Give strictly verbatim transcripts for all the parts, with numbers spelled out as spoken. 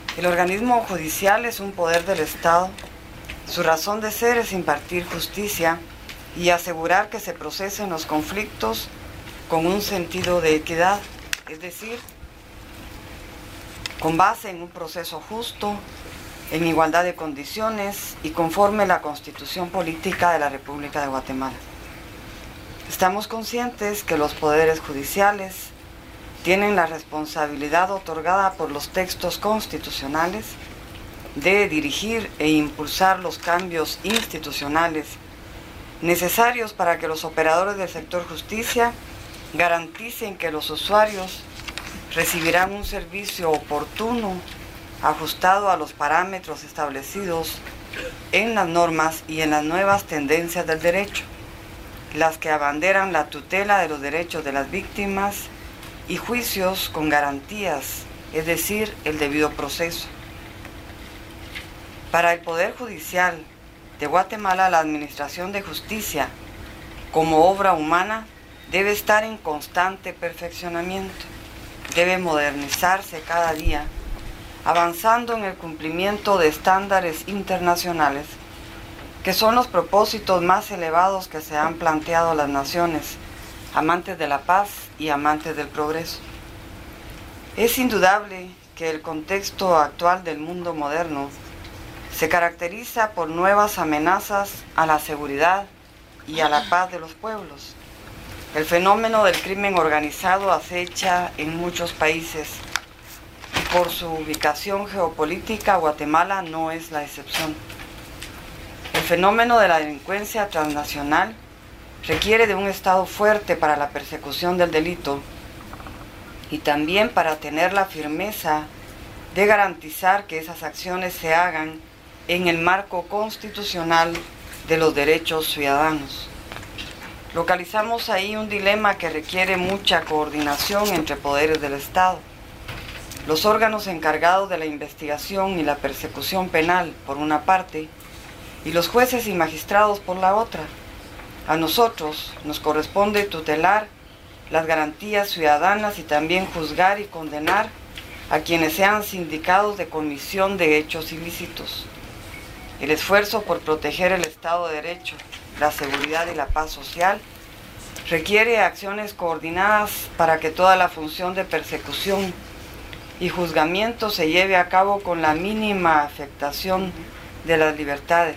El organismo judicial es un poder del Estado. Su razón de ser es impartir justicia y asegurar que se procesen los conflictos con un sentido de equidad, es decir, con base en un proceso justo, en igualdad de condiciones y conforme a la Constitución Política de la República de Guatemala. Estamos conscientes que los poderes judiciales tienen la responsabilidad otorgada por los textos constitucionales de dirigir e impulsar los cambios institucionales necesarios para que los operadores del sector justicia garanticen que los usuarios recibirán un servicio oportuno, ajustado a los parámetros establecidos en las normas y en las nuevas tendencias del derecho, las que abanderan la tutela de los derechos de las víctimas y juicios con garantías, es decir, el debido proceso. Para el Poder Judicial de Guatemala, la administración de justicia, como obra humana, debe estar en constante perfeccionamiento, debe modernizarse cada día, avanzando en el cumplimiento de estándares internacionales, que son los propósitos más elevados que se han planteado las naciones, amantes de la paz y amantes del progreso. Es indudable que el contexto actual del mundo moderno se caracteriza por nuevas amenazas a la seguridad y a la paz de los pueblos. El fenómeno del crimen organizado acecha en muchos países y por su ubicación geopolítica, Guatemala no es la excepción. El fenómeno de la delincuencia transnacional requiere de un Estado fuerte para la persecución del delito y también para tener la firmeza de garantizar que esas acciones se hagan en el marco constitucional de los derechos ciudadanos. Localizamos ahí un dilema que requiere mucha coordinación entre poderes del Estado. Los órganos encargados de la investigación y la persecución penal, por una parte, y los jueces y magistrados por la otra. A nosotros nos corresponde tutelar las garantías ciudadanas y también juzgar y condenar a quienes sean sindicados de comisión de hechos ilícitos. El esfuerzo por proteger el Estado de Derecho, la seguridad y la paz social requiere acciones coordinadas para que toda la función de persecución y juzgamiento se lleve a cabo con la mínima afectación de las libertades.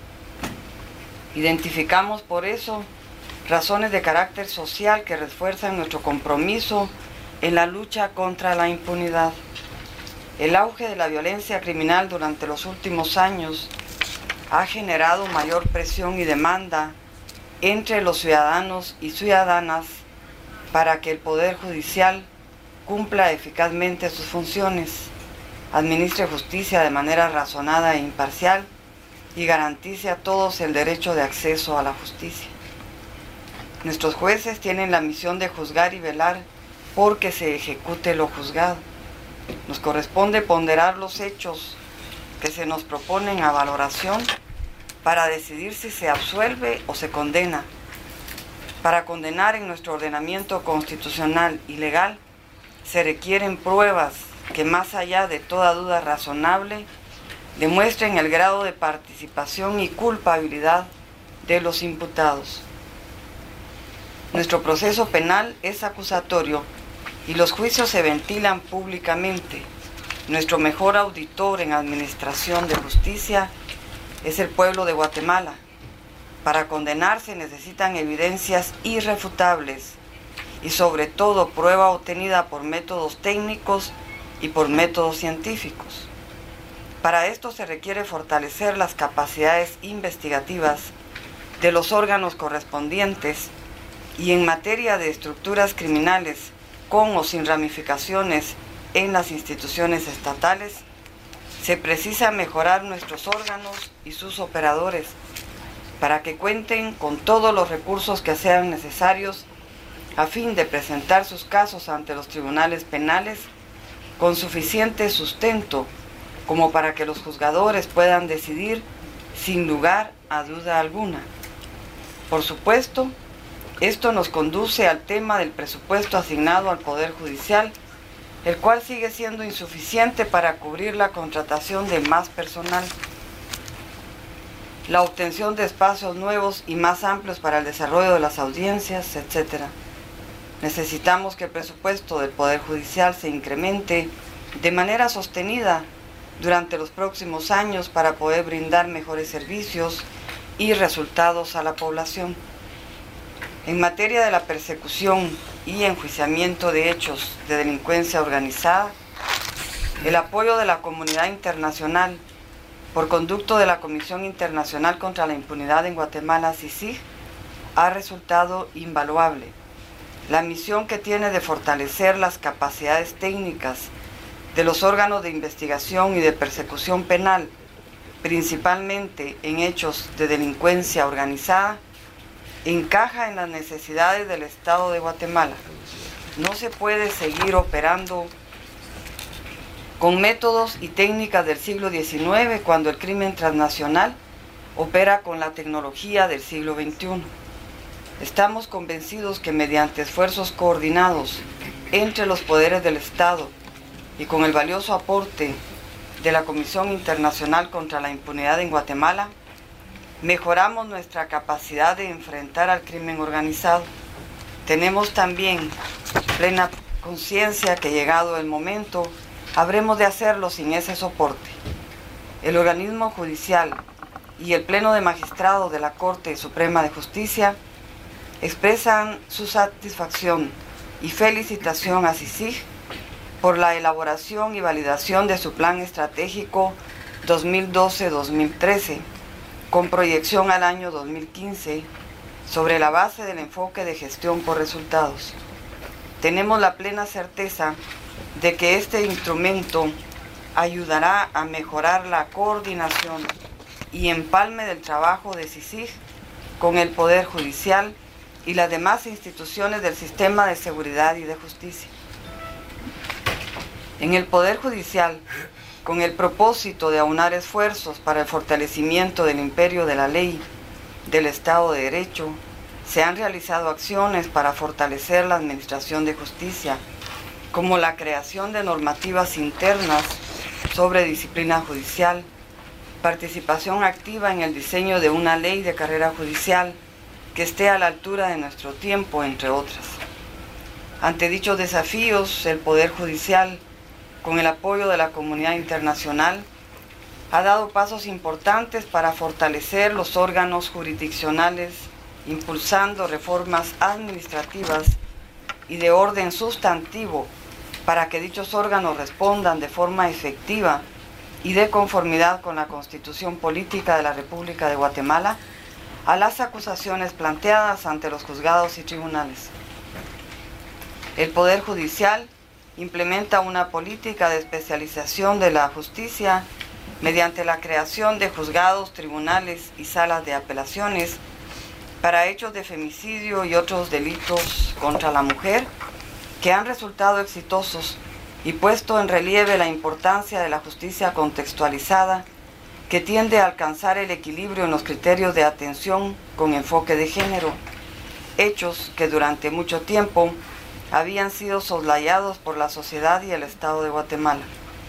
Identificamos por eso razones de carácter social que refuerzan nuestro compromiso en la lucha contra la impunidad. El auge de la violencia criminal durante los últimos años ha generado mayor presión y demanda entre los ciudadanos y ciudadanas para que el Poder Judicial cumpla eficazmente sus funciones, administre justicia de manera razonada e imparcial y garantice a todos el derecho de acceso a la justicia. Nuestros jueces tienen la misión de juzgar y velar porque se ejecute lo juzgado. Nos corresponde ponderar los hechos que se nos proponen a valoración para decidir si se absuelve o se condena. Para condenar en nuestro ordenamiento constitucional y legal se requieren pruebas que, más allá de toda duda razonable, demuestren el grado de participación y culpabilidad de los imputados. Nuestro proceso penal es acusatorio y los juicios se ventilan públicamente. Nuestro mejor auditor en administración de justicia es el pueblo de Guatemala. Para condenarse necesitan evidencias irrefutables y sobre todo prueba obtenida por métodos técnicos y por métodos científicos. Para esto se requiere fortalecer las capacidades investigativas de los órganos correspondientes y en materia de estructuras criminales con o sin ramificaciones en las instituciones estatales, se precisa mejorar nuestros órganos y sus operadores para que cuenten con todos los recursos que sean necesarios a fin de presentar sus casos ante los tribunales penales con suficiente sustento como para que los juzgadores puedan decidir sin lugar a duda alguna. Por supuesto, esto nos conduce al tema del presupuesto asignado al Poder Judicial el cual sigue siendo insuficiente para cubrir la contratación de más personal, la obtención de espacios nuevos y más amplios para el desarrollo de las audiencias, etcétera. Necesitamos que el presupuesto del Poder Judicial se incremente de manera sostenida durante los próximos años para poder brindar mejores servicios y resultados a la población. En materia de la persecución y enjuiciamiento de hechos de delincuencia organizada, el apoyo de la comunidad internacional por conducto de la Comisión Internacional contra la Impunidad en Guatemala, C I C I G, ha resultado invaluable. La misión que tiene de fortalecer las capacidades técnicas de los órganos de investigación y de persecución penal, principalmente en hechos de delincuencia organizada, encaja en las necesidades del Estado de Guatemala. No se puede seguir operando con métodos y técnicas del siglo diecinueve cuando el crimen transnacional opera con la tecnología del siglo veintiuno. Estamos convencidos que mediante esfuerzos coordinados entre los poderes del Estado y con el valioso aporte de la Comisión Internacional contra la Impunidad en Guatemala, mejoramos nuestra capacidad de enfrentar al crimen organizado. Tenemos también plena conciencia que, llegado el momento, habremos de hacerlo sin ese soporte. El organismo judicial y el Pleno de Magistrados de la Corte Suprema de Justicia expresan su satisfacción y felicitación a C I C I G por la elaboración y validación de su Plan Estratégico dos mil doce a dos mil trece, con proyección al año dos mil quince, sobre la base del enfoque de gestión por resultados. Tenemos la plena certeza de que este instrumento ayudará a mejorar la coordinación y empalme del trabajo de C I C I G con el Poder Judicial y las demás instituciones del sistema de seguridad y de justicia. En el Poder Judicial, con el propósito de aunar esfuerzos para el fortalecimiento del imperio de la ley, del Estado de Derecho, se han realizado acciones para fortalecer la administración de justicia, como la creación de normativas internas sobre disciplina judicial, participación activa en el diseño de una ley de carrera judicial que esté a la altura de nuestro tiempo, entre otras. Ante dichos desafíos, el Poder Judicial, con el apoyo de la comunidad internacional, ha dado pasos importantes para fortalecer los órganos jurisdiccionales, impulsando reformas administrativas y de orden sustantivo para que dichos órganos respondan de forma efectiva y de conformidad con la Constitución Política de la República de Guatemala a las acusaciones planteadas ante los juzgados y tribunales. El Poder Judicial implementa una política de especialización de la justicia mediante la creación de juzgados, tribunales y salas de apelaciones para hechos de femicidio y otros delitos contra la mujer que han resultado exitosos y puesto en relieve la importancia de la justicia contextualizada que tiende a alcanzar el equilibrio en los criterios de atención con enfoque de género, hechos que durante mucho tiempo habían sido soslayados por la sociedad y el Estado de Guatemala.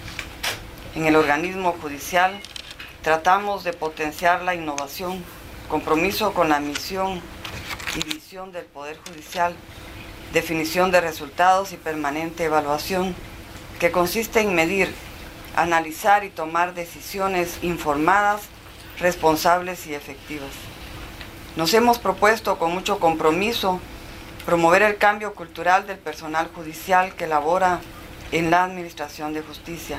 En el organismo judicial tratamos de potenciar la innovación, compromiso con la misión y visión del Poder Judicial, definición de resultados y permanente evaluación, que consiste en medir, analizar y tomar decisiones informadas, responsables y efectivas. Nos hemos propuesto con mucho compromiso promover el cambio cultural del personal judicial que labora en la administración de justicia,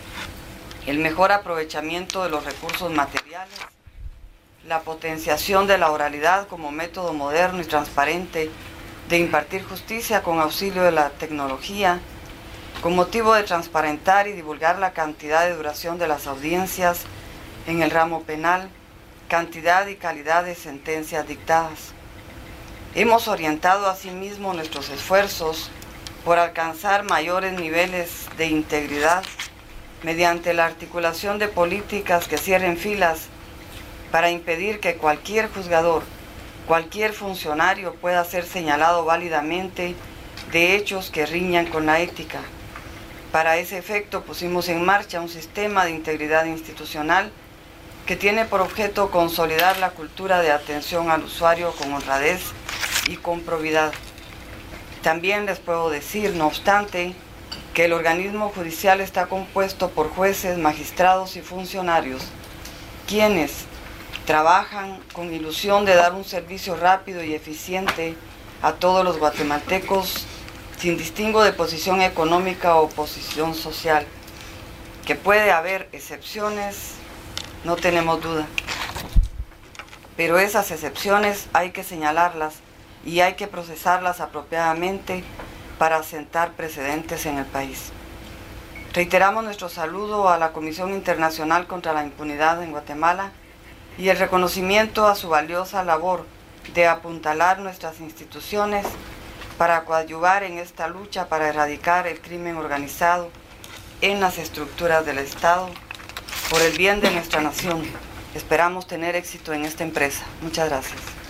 el mejor aprovechamiento de los recursos materiales, la potenciación de la oralidad como método moderno y transparente de impartir justicia con auxilio de la tecnología, con motivo de transparentar y divulgar la cantidad de duración de las audiencias en el ramo penal, cantidad y calidad de sentencias dictadas. Hemos orientado asimismo nuestros esfuerzos por alcanzar mayores niveles de integridad mediante la articulación de políticas que cierren filas para impedir que cualquier juzgador, cualquier funcionario pueda ser señalado válidamente de hechos que riñan con la ética. Para ese efecto pusimos en marcha un sistema de integridad institucional que tiene por objeto consolidar la cultura de atención al usuario con honradez y con probidad. También les puedo decir, no obstante, que el organismo judicial está compuesto por jueces, magistrados y funcionarios, quienes trabajan con ilusión de dar un servicio rápido y eficiente a todos los guatemaltecos, sin distingo de posición económica o posición social. Que puede haber excepciones, no tenemos duda, pero esas excepciones hay que señalarlas y hay que procesarlas apropiadamente para sentar precedentes en el país. Reiteramos nuestro saludo a la Comisión Internacional contra la Impunidad en Guatemala y el reconocimiento a su valiosa labor de apuntalar nuestras instituciones para coadyuvar en esta lucha para erradicar el crimen organizado en las estructuras del Estado por el bien de nuestra nación. Esperamos tener éxito en esta empresa. Muchas gracias.